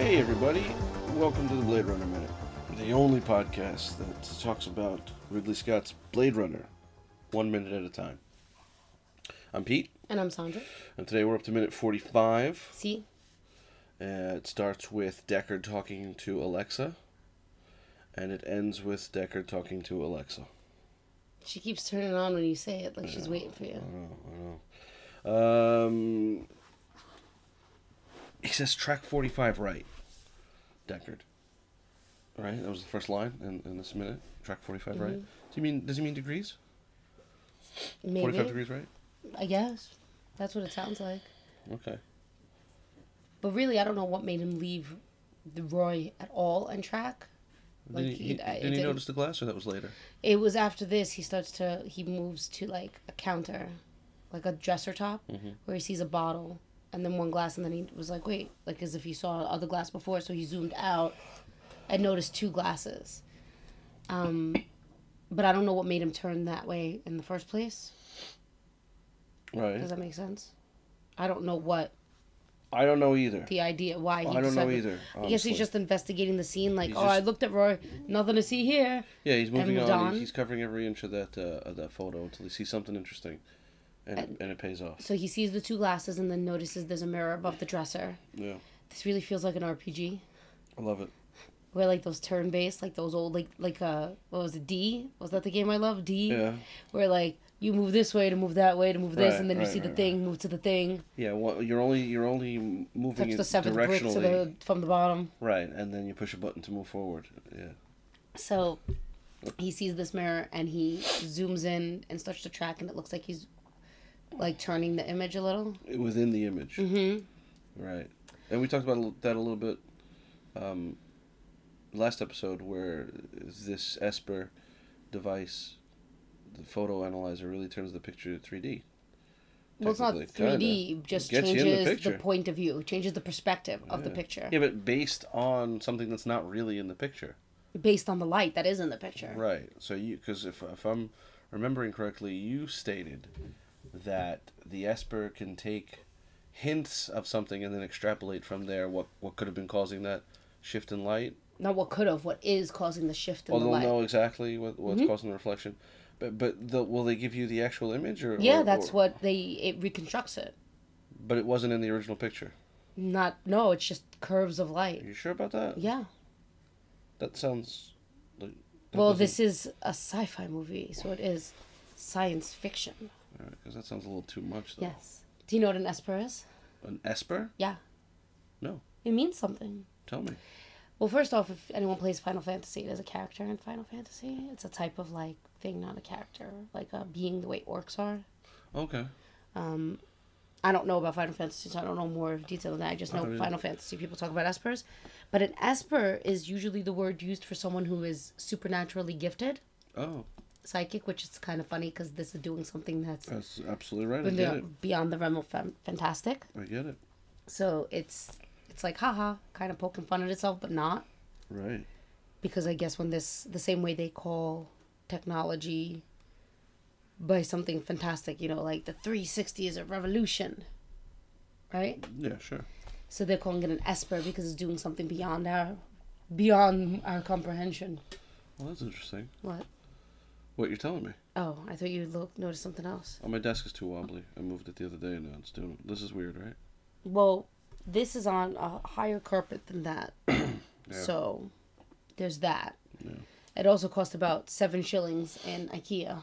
Hey everybody, welcome to the Blade Runner Minute, the only podcast that talks about Ridley Scott's Blade Runner, 1 minute at a time. I'm Pete. And I'm Sandra. And today we're up to minute 45. See? It starts with Deckard talking to Alexa, and it ends with Deckard talking to Alexa. She keeps turning on when you say it, like she's waiting for you. I know. He says track 45 right, Deckard. Right? That was the first line in this minute. Track 45 right. Does he mean degrees? Maybe. 45 degrees right? I guess. That's what it sounds like. Okay. But really, I don't know what made him leave the Roy at all on track. Did he notice the glass, or that was later? It was after this, he moves to like a counter, like a dresser top, where he sees a bottle and then one glass, and then he was like, wait, like as if he saw other glass before, so he zoomed out and noticed two glasses. But I don't know what made him turn that way in the first place. Right. Does that make sense? I don't know what. I don't know either. The idea why he I don't know either. Honestly. I guess he's just investigating the scene. Like, I looked at Roy, nothing to see here. Yeah, he's moving on. He's covering every inch of that photo until he sees something interesting, and it pays off. So he sees the two glasses and then notices there's a mirror above the dresser. Yeah. This really feels like an RPG. I love it. Where like those turn-based, like those old what was it, D? Was that the game I love? D? Yeah. Where like you move this way to move that way to move this, and then you see the thing, move to the thing. Yeah, well, you're only moving touch the seventh brick from the bottom. Right, and then you push a button to move forward. Yeah. So he sees this mirror and he zooms in and starts to track, and it looks like he's like turning the image a little. Within the image. Mm-hmm. Right. And we talked about that a little bit last episode, where this Esper device, the photo analyzer, really turns the picture 3D. Well, it's not 3D, just changes the point of view, changes the perspective of the picture. Yeah, but based on something that's not really in the picture. Based on the light that is in the picture. Right. So because if I'm remembering correctly, you stated that the Esper can take hints of something and then extrapolate from there what could have been causing that shift in light. Not what could have, what is causing the shift in the light. Well, they'll know exactly what's causing the reflection. But will they give you the actual image? It reconstructs it. But it wasn't in the original picture? No, it's just curves of light. Are you sure about that? Yeah. That sounds like... This is a sci-fi movie, so it is science fiction. All right, because that sounds a little too much, though. Yes. Do you know what an Esper is? An Esper? Yeah. No. It means something. Tell me. Well, first off, if anyone plays Final Fantasy, it is a character in Final Fantasy. It's a type of, like, thing, not a character. Like a being the way orcs are. Okay. I don't know about Final Fantasy, so I don't know more detail than that. I just know Final Fantasy, people talk about Espers. But an Esper is usually the word used for someone who is supernaturally gifted. Oh. Psychic, which is kind of funny because this is doing something that's absolutely right. I get it. Beyond the realm of fantastic. I get it. So it's like, haha, kind of poking fun at itself, but not. Right. Because I guess the same way they call technology by something fantastic, like the 360 is a revolution, right? Yeah, sure. So they're calling it an Esper because it's doing something beyond our comprehension. Well, that's interesting. What? What you're telling me? Oh, I thought you noticed something else. Oh, my desk is too wobbly. I moved it the other day and now it's doing... This is weird, right? Well, this is on a higher carpet than that. Yeah. So, there's that. Yeah. It also cost about 7 shillings in IKEA.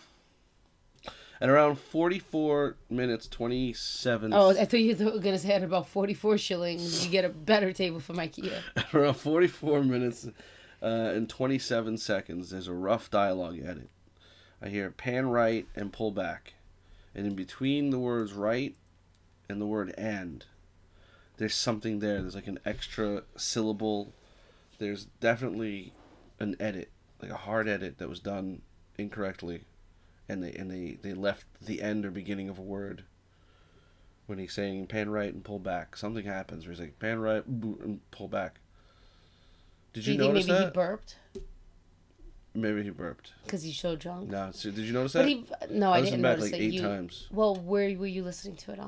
At around 44 minutes, 27... Oh, I thought you were going to say at about 44 shillings, you get a better table from IKEA. At around 44 minutes and 27 seconds, there's a rough dialogue edit. I hear pan right and pull back. And in between the words right and the word and, there's something there. There's like an extra syllable. There's definitely an edit, like a hard edit that was done incorrectly. And they left the end or beginning of a word when he's saying pan right and pull back. Something happens where he's like pan right and pull back. Did you notice that? Maybe he burped? Maybe he burped. Because he's so drunk. No, did you notice that? No, I didn't notice it. I listened back like 8 times. Well, where were you listening to it on?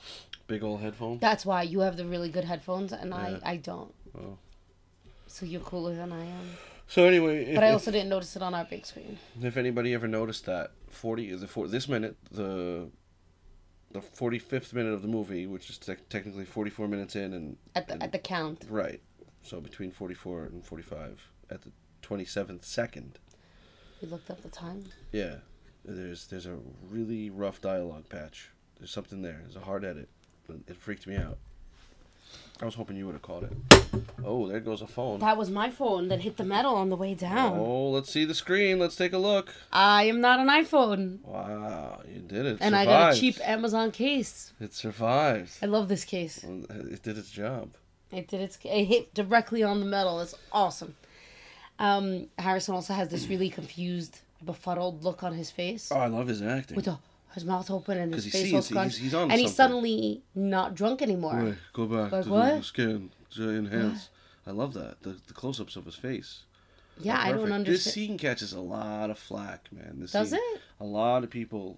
Big old headphone. That's why you have the really good headphones, and Yeah. I don't. Oh. So you're cooler than I am. So anyway, But I also didn't notice it on our big screen. if anybody ever noticed that this minute, the 45th minute of the movie, which is technically 44 minutes in, and At the count. right, so between 44 and 45 at the 27th second. We looked up the time. Yeah, there's a really rough dialogue patch. There's something there. There's a hard edit. It freaked me out. I was hoping you would have caught it. Oh, there goes a phone. That was my phone that hit the metal on the way down. Oh, let's see the screen. Let's take a look. I am not an iPhone. Wow, you did it. And I got a cheap Amazon case. It survives. I love this case. It did its job. It hit directly on the metal. It's awesome. Harrison also has this really confused, befuddled look on his face. Oh, I love his acting. With his mouth open and his 'Cause he face all sees scrunched. he's on and he's something. suddenly not drunk anymore. Wait, go back Like to what? the scan to enhance. I love that. The close-ups of his face. Yeah, I don't Perfect. understand. This scene catches a lot of flack, man. This Does scene, it? A lot of people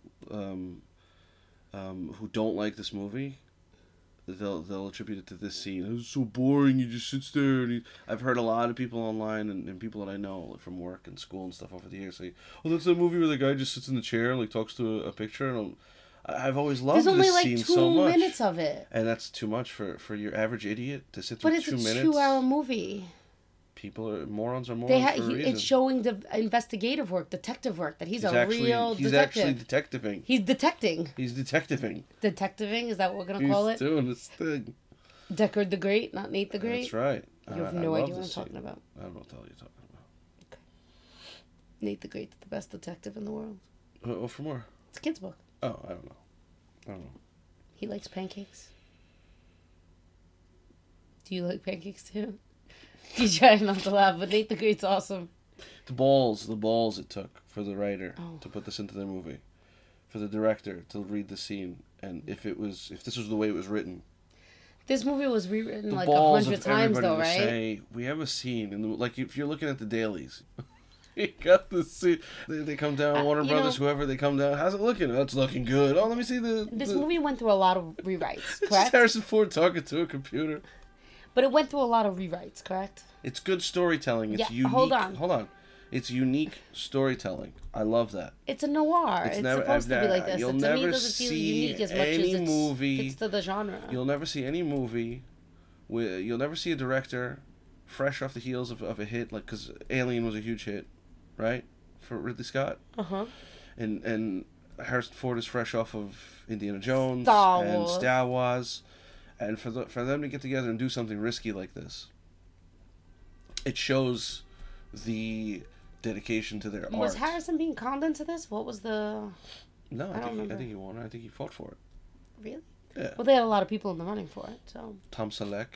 who don't like this movie, they'll attribute it to this scene. It's so boring. He just sits there. And I've heard a lot of people online and people that I know from work and school and stuff over the years say, "Oh, that's the movie where the guy just sits in the chair and like talks to a picture." And I've always loved There's only this like scene 2 so much. minutes of it. And that's too much for your average idiot to sit through But it's 2 a minutes. 2-hour movie. People are morons for a reason. It's showing the investigative work, detective work, that he's a real he's detective. actually detectiving. He's detecting. He's detectiving. Detectiving, is that what we're going to call He's it? doing this thing. Deckard the Great, not Nate the Great? That's right. You have I no love idea what I'm this talking scene. about. I don't know what the hell you're talking about. Nate the Great's the best detective in the world. Oh, for more? It's a kid's book. Oh, I don't know. He likes pancakes. Do you like pancakes too? You try not to laugh, but Nate the Great's awesome. The balls it took for the writer Oh. to put this into their movie, for the director to read the scene, and if this was the way it was written. This movie was rewritten The like balls 100 of times, everybody though, to right? say, we have a scene, and like if you're looking at the dailies, you got the scene. They come down, Warner you Brothers, know- whoever they come down. How's it looking? Oh, it's looking good. Oh, let me see This movie went through a lot of rewrites, It's just correct? Harrison Ford talking to a computer. But it went through a lot of rewrites, correct? It's good storytelling. It's Yeah, unique. hold on. It's unique storytelling. I love that. It's a noir. It's supposed to be like this. You'll To me, never it doesn't feel see unique as much as any it movie. fits to the genre. You'll never see any movie. You'll never see a director fresh off the heels of a hit, like, because Alien was a huge hit, right, for Ridley Scott. Uh-huh. And Harrison Ford is fresh off of Indiana Jones Star Star Wars, and for them to get together and do something risky like this, it shows the dedication to their art. Was Harrison being conned into this? What was the... No, I don't I remember. think he won. I think he fought for it. Really? Yeah. Well, they had a lot of people in the running for it, so... Tom Selleck.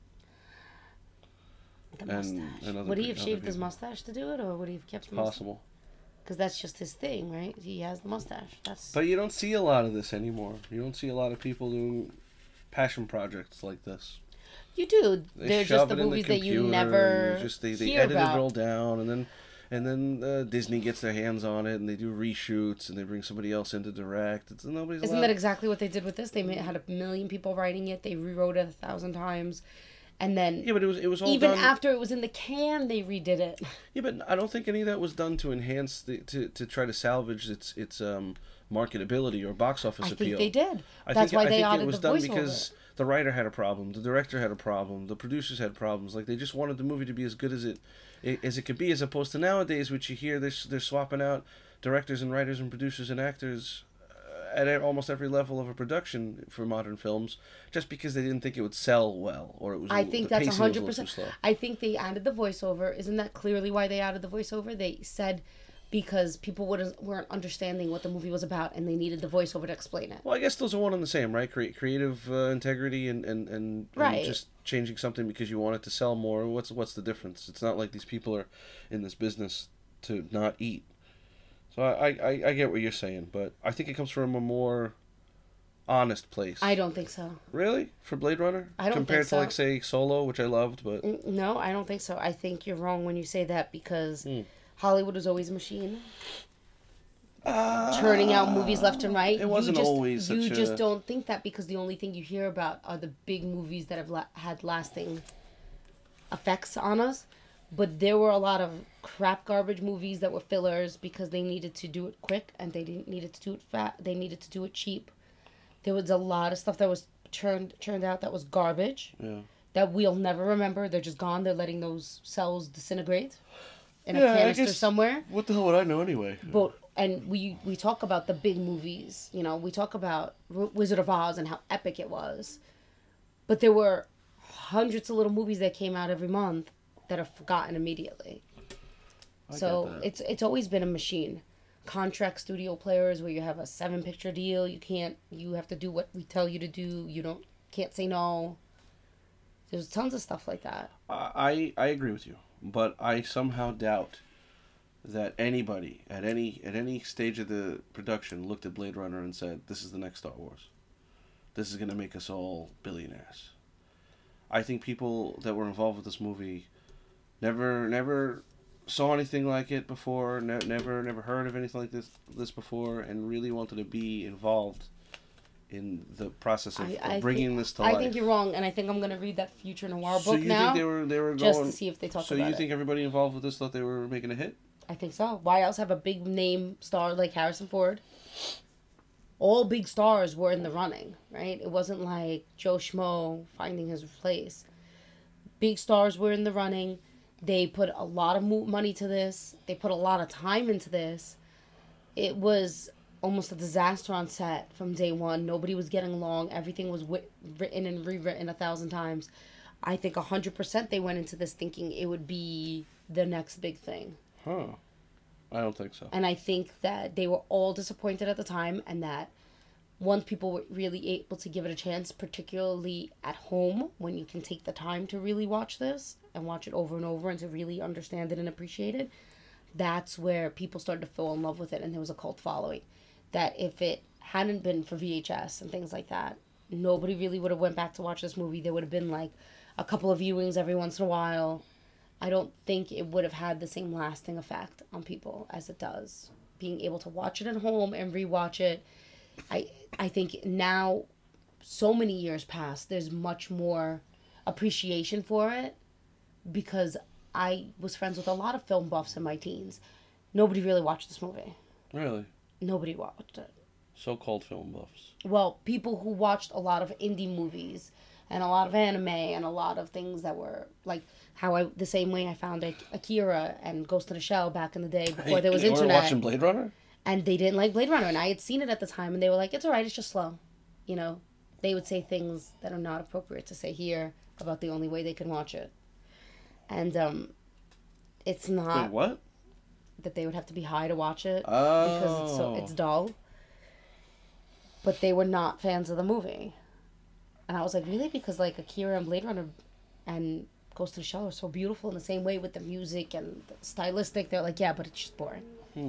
The And mustache. other Would he have other shaved his people. mustache to do it, or would he have kept the mustache? Possible. Because that's just his thing, right? He has the mustache. That's... But you don't see a lot of this anymore. You don't see a lot of people doing passion projects like this. You do. They They're shove just the it in movies that computer, you and never they hear edit about. it all down, and then Disney gets their hands on it, and they do reshoots, and they bring somebody else in to direct. Nobody's Isn't allowed. that exactly what they did with this? They had 1 million people writing it. They rewrote it 1,000 times. And then Yeah, but it was all even done. after it was in the can, they redid it. Yeah, but I don't think any of that was done to enhance to try to salvage its marketability or box office I appeal. think they did. I That's think, why I they think added it was the done voiceover. because the writer had a problem, the director had a problem, the producers had problems. Like, they just wanted the movie to be as good as it could be, as opposed to nowadays, which you hear they're swapping out directors and writers and producers and actors at almost every level of a production for modern films, just because they didn't think it would sell well, or it was. I think the that's pacing was a 100%. little too slow. I think they added the voiceover. Isn't that clearly why they added the voiceover? They said because people weren't understanding what the movie was about, and they needed the voiceover to explain it. Well, I guess those are one and the same, right? Creative integrity and Right. just changing something because you want it to sell more. What's the difference? It's not like these people are in this business to not eat. So I get what you're saying, but I think it comes from a more honest place. I don't think so. Really? For Blade Runner? I don't Compared think so. to, like, say, Solo, which I loved, but... No, I don't think so. I think you're wrong when you say that because Hmm. Hollywood was always a machine. churning out movies left and right. It wasn't always such You just don't think that because the only thing you hear about are the big movies that have had lasting effects on us. But there were a lot of crap garbage movies that were fillers because they needed to do it quick and they didn't needed to do it they needed to do it cheap. There was a lot of stuff that was churned out that was garbage. Yeah. That we'll never remember. They're just gone. They're letting those cells disintegrate in a canister somewhere. What the hell would I know anyway? But and we talk about the big movies. You know, we talk about Wizard of Oz and how epic it was. But there were hundreds of little movies that came out every month that are forgotten immediately. So it's always been a machine. Contract studio players where you have a 7-picture deal. You have to do what we tell you to do. You can't say no. There's tons of stuff like that. I agree with you, but I somehow doubt that anybody at any stage of the production looked at Blade Runner and said, "This is the next Star Wars. This is going to make us all billionaires." I think people that were involved with this movie never saw anything like it before, never heard of anything like this before, and really wanted to be involved in the process of bringing this to life. I think you're wrong, and I think I'm going to read that future noir book you now. Think they were just going, to see if they talk so about it. So you think everybody involved with this thought they were making a hit? I think so. Why else have a big name star like Harrison Ford? All big stars were in the running, right? It wasn't like Joe Schmo finding his place. Big stars were in the running. They put a lot of money to this. They put a lot of time into this. It was almost a disaster on set from day one. Nobody was getting along. Everything was written and rewritten 1,000 times. I think 100% they went into this thinking it would be the next big thing. Huh. I don't think so. And I think that they were all disappointed at the time, and that once people were really able to give it a chance, particularly at home, when you can take the time to really watch this and watch it over and over and to really understand it and appreciate it, that's where people started to fall in love with it, and there was a cult following. That if it hadn't been for VHS and things like that, nobody really would have went back to watch this movie. There would have been like a couple of viewings every once in a while. I don't think it would have had the same lasting effect on people as it does. Being able to watch it at home and rewatch it, I think now, so many years past, there's much more appreciation for it because I was friends with a lot of film buffs in my teens. Nobody really watched this movie. Really? Nobody watched it. So-called film buffs. Well, people who watched a lot of indie movies and a lot of anime and a lot of things that were like the same way I found Akira and Ghost in the Shell back in the day before there was internet. You were watching Blade Runner? And they didn't like Blade Runner, and I had seen it at the time, and they were like, "It's alright, it's just slow." You know, they would say things that are not appropriate to say here about the only way they can watch it. And it's not. Wait, what? That they would have to be high to watch it because it's dull. But they were not fans of the movie, and I was like, really? Because like Akira and Blade Runner and Ghost in the Shell are so beautiful in the same way with the music and the stylistic. They're like, yeah, but it's just boring.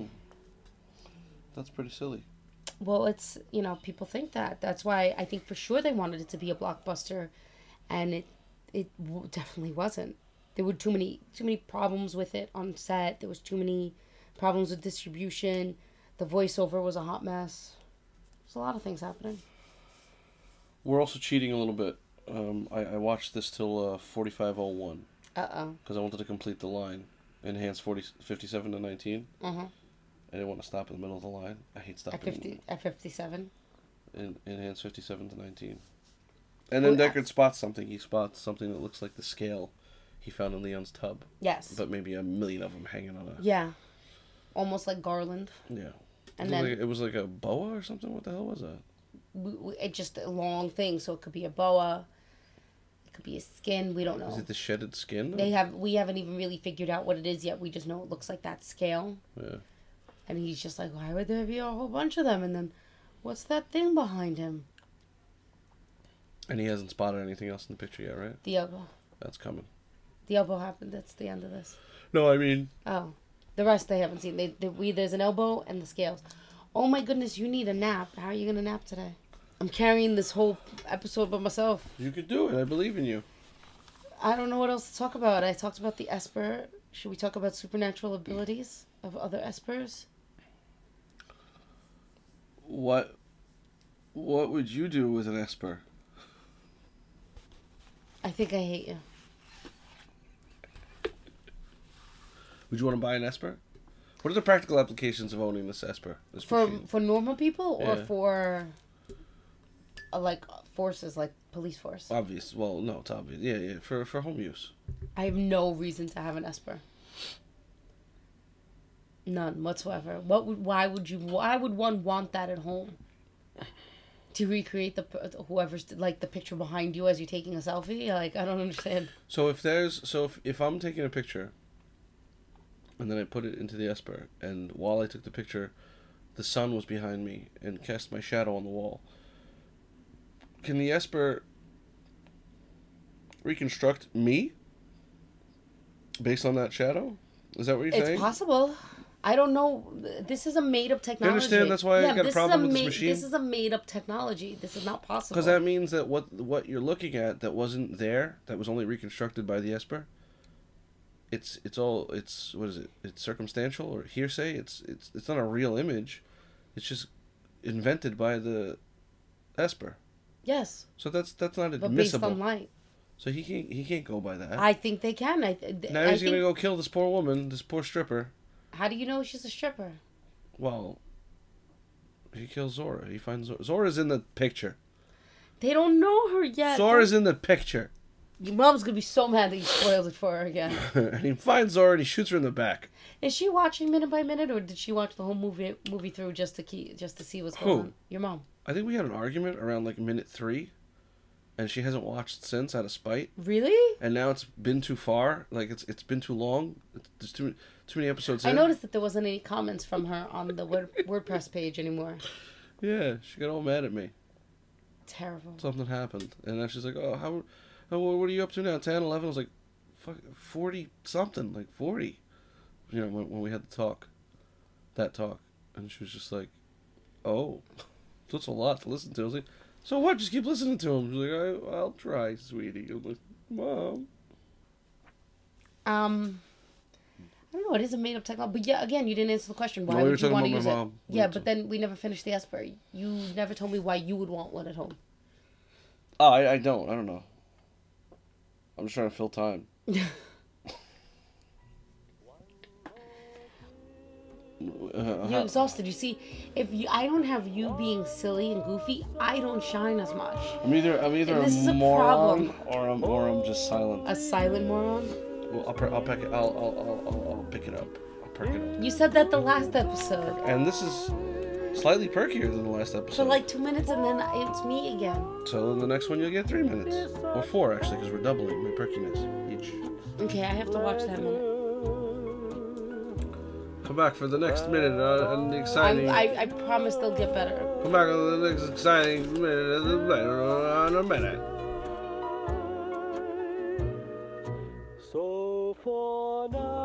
That's pretty silly. Well, it's, people think that. That's why I think for sure they wanted it to be a blockbuster, and it definitely wasn't. There were too many problems with it on set. There was too many problems with distribution. The voiceover was a hot mess. There's a lot of things happening. We're also cheating a little bit. I watched this till 45:01. Because I wanted to complete the line. Enhance 57 to 19. I didn't want to stop in the middle of the line. I hate stopping. At 57? Enhance 57 to 19. And then Deckard spots something. He spots something that looks like the scale he found in Leon's tub. Yes. But maybe a million of them hanging on a... Yeah. Almost like garland. Yeah. And it was like a boa or something? What the hell was that? It's just a long thing, so it could be a boa. It could be a skin. We don't know. Is it the shedded skin? We haven't even really figured out what it is yet. We just know it looks like that scale. Yeah. And he's just like, why would there be a whole bunch of them? And then, what's that thing behind him? And he hasn't spotted anything else in the picture yet, right? The elbow. That's coming. The elbow happened. That's the end of this. No, I mean... Oh. The rest they haven't seen. There's an elbow and the scales. Oh my goodness, you need a nap. How are you going to nap today? I'm carrying this whole episode by myself. You could do it. I believe in you. I don't know what else to talk about. I talked about the Esper. Should we talk about supernatural abilities of other Espers? What would you do with an Esper? I think I hate you. Would you want to buy an Esper? What are the practical applications of owning this Esper? This machine? For normal people or Yeah. for like forces, like police force? Obvious. Well, no, it's obvious. Yeah. For home use. I have no reason to have an Esper. None whatsoever. Why would one want that at home? To recreate whoever's like the picture behind you as you're taking a selfie? Like, I don't understand. So if I'm taking a picture and then I put it into the Esper, and while I took the picture the sun was behind me and cast my shadow on the wall, can the Esper reconstruct me based on that shadow? Is that what you're saying? It's possible. I don't know. This is a made-up technology. You understand? That's why I got a problem with this machine. This is a made-up technology. This is not possible. Because that means that what you're looking at that wasn't there, that was only reconstructed by the Esper, it's what is it? It's circumstantial or hearsay. It's not a real image. It's just invented by the Esper. Yes. So that's not admissible. But based on light. So he can't go by that. I think they can. Now he's gonna go kill this poor woman, this poor stripper. How do you know she's a stripper? Well, he kills Zora. He finds Zora. Zora's in the picture. They don't know her yet. Zora's in the picture. Your mom's gonna be so mad that you spoiled it for her again. And he finds Zora and he shoots her in the back. Is she watching minute by minute, or did she watch the whole movie through just to see what's going on? Your mom. I think we had an argument around like minute 3, and she hasn't watched since out of spite. Really? And now it's been too far. Like it's been too long. There's too many episodes. I noticed that there wasn't any comments from her on the WordPress page anymore. Yeah, she got all mad at me. Terrible. Something happened, and then she's like, "Oh, what are you up to now? 10, 11?" I was like, "Fuck, 40 something, like 40." You know, when we had that talk, and she was just like, "Oh, that's a lot to listen to." I was like, "So what? Just keep listening to him." She's like, "I'll try, sweetie." I'm like, "Mom." I don't know. It is a made-up technology, but yeah, again, you didn't answer the question. Why No, we were would you talking want to about use my it? mom. Yeah, but then we never finished the Esper. You never told me why you would want one at home. Oh, I don't know. I'm just trying to fill time. You're exhausted. You see, I don't have you being silly and goofy, I don't shine as much. I'm either this is a a moron problem. or I'm just silent. A silent moron? Well, I'll pick it. I'll pick it up. I'll perk it up. You said that the last episode. And this is slightly perkier than the last episode. For like 2 minutes, and then it's me again. So in the next one you'll get 3 minutes. Or 4 actually, because we're doubling my perkiness each. Okay, I have to watch that minute. Come back for the next minute and the exciting... I promise they'll get better. Come back on the next exciting minute on a minute. So for now